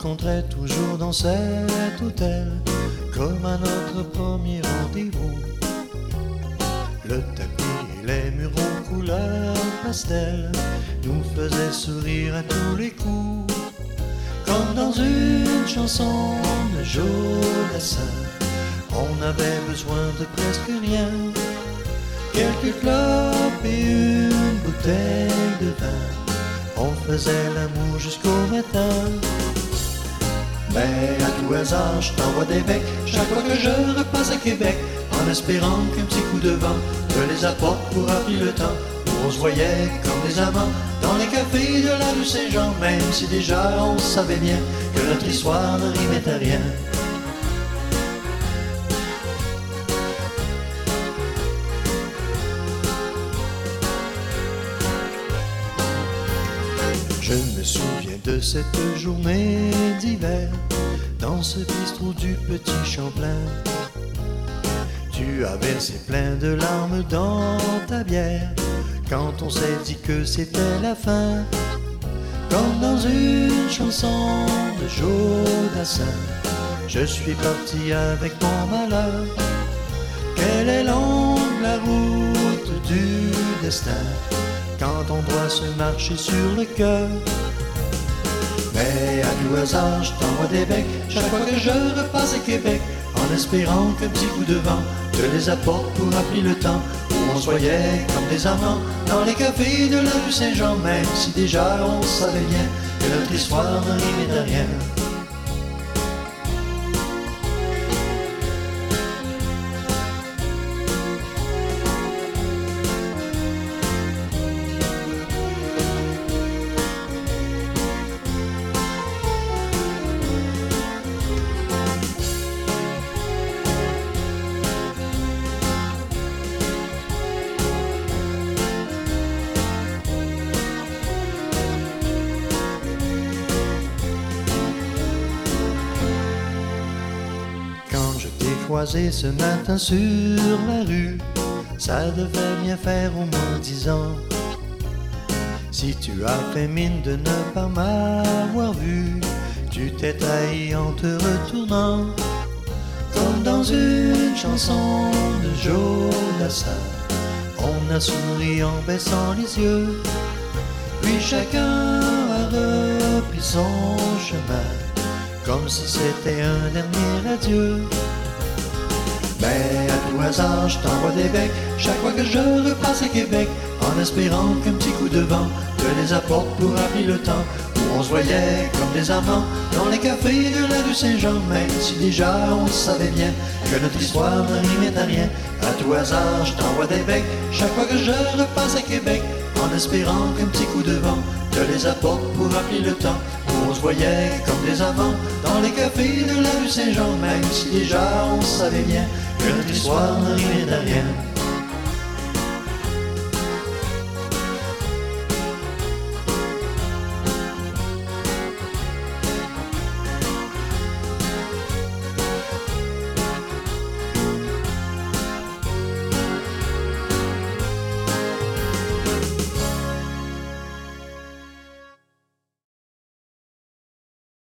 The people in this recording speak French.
rencontrait toujours dans cet hôtel, comme à notre premier rendez-vous. Le tapis et les murs aux couleurs pastel nous faisaient sourire à tous les coups, comme dans une chanson de Jodassin. On avait besoin de presque rien, quelques clopes et une bouteille de vin. On faisait l'amour jusqu'au matin. Mais à tout hasard, je t'envoie des becs chaque fois que je repasse à Québec, en espérant qu'un petit coup de vent te les apporte pour rappeler le temps où on se voyait comme des amants dans les cafés de la rue Saint-Jean, même si déjà on savait bien que notre histoire ne rimait à rien. Je me souviens de cette journée d'hiver, dans ce bistrot du Petit Champlain. Tu as versé plein de larmes dans ta bière, quand on s'est dit que c'était la fin, comme dans une chanson de Jodassin. Je suis parti avec mon malheur, quelle est longue la route du destin, quand on doit se marcher sur le cœur. Mais à tout hasard, je t'envoie des becs chaque fois que je repasse à Québec, en espérant qu'un petit coup de vent te les apporte pour rappeler le temps où on se voyait comme des amants dans les cafés de la rue Saint-Jean, même si déjà on savait bien que notre histoire ne rimait à rien. Croisé ce matin sur la rue, ça devait bien faire au moins 10 ans. Si tu as fait mine de ne pas m'avoir vu, tu t'es trahi en te retournant, comme dans une chanson de Jodassin. On a souri en baissant les yeux, puis chacun a repris son chemin, comme si c'était un dernier adieu. Mais à tout hasard, je t'envoie des becs chaque fois que je repasse à Québec, en espérant qu'un petit coup de vent te les apporte pour rappeler le temps où on se voyait comme des amants dans les cafés de la rue Saint-Jean, même si déjà on savait bien que notre histoire ne rimait à rien. À tout hasard, je t'envoie des becs chaque fois que je repasse à Québec, en espérant qu'un petit coup de vent te les apporte pour rappeler le temps où on se voyait comme des amants dans les cafés de la rue Saint-Jean, même si déjà on savait bien que notre histoire ne rimait à rien.